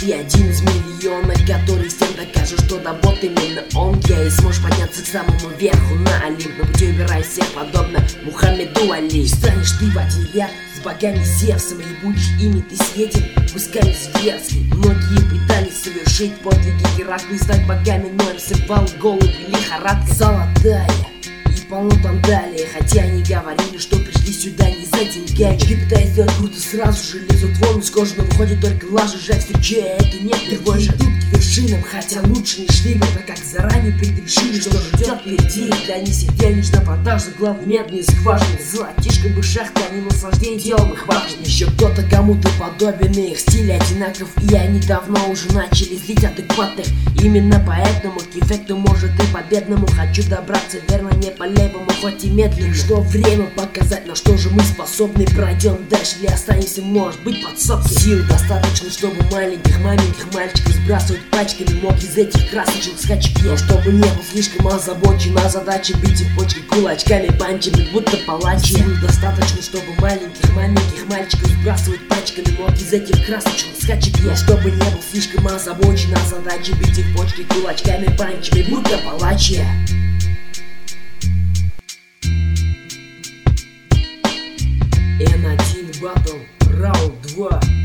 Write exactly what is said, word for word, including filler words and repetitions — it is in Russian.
Ты один из миллиона, который всем докажет, что да вот именно он я. И сможешь подняться к самому верху на Олимп. На пути убирай всех, подобно Мухаммеду Али. Станешь ты в один ряд с богами Зевсом, и будешь ими ты светен кусками зверски. Многие пытались совершить подвиги Геракла и стать богами, но им срывал головы лихорадка золотая. Полно там далее, хотя они говорили, что пришли сюда не за деньгами. Чики пытаясь сделать круто, сразу же лезут вон из кожи, но выходит только лажа. Жаль, встречая это нет другой же идут к вершинам, хотя лучше не шли бы, так как заранее предрешили, что ждет впереди. Да они сидели лишь на продажу, главные медные скважины. Золотишко бы шахты, они наслаждение делом их важно. Еще кто-то кому-то подобен, их стиль одинаков, и они давно уже начали злить адекватных. Именно поэтому к эффекту может и победному хочу добраться, верно, не по левому, хоть и медленно. Что время показать, на что же мы способны. Пройдем дальше или останемся, может быть, подсобки. Сил достаточно, чтобы маленьких, маленьких мальчиков сбрасывать пачками. Мог из этих красочных скачек я, чтобы не был слишком озабочен, а задача бить их почки кулачками, панчами, будто палачи. Сил достаточно, чтобы маленьких, маленьких мальчиков сбрасывать пачками. Мог из этих красочных скачек я, чтобы не был слишком озабочен, а задача бить их почки кулачками, панчами, будто палачи. эн один батл, раунд два.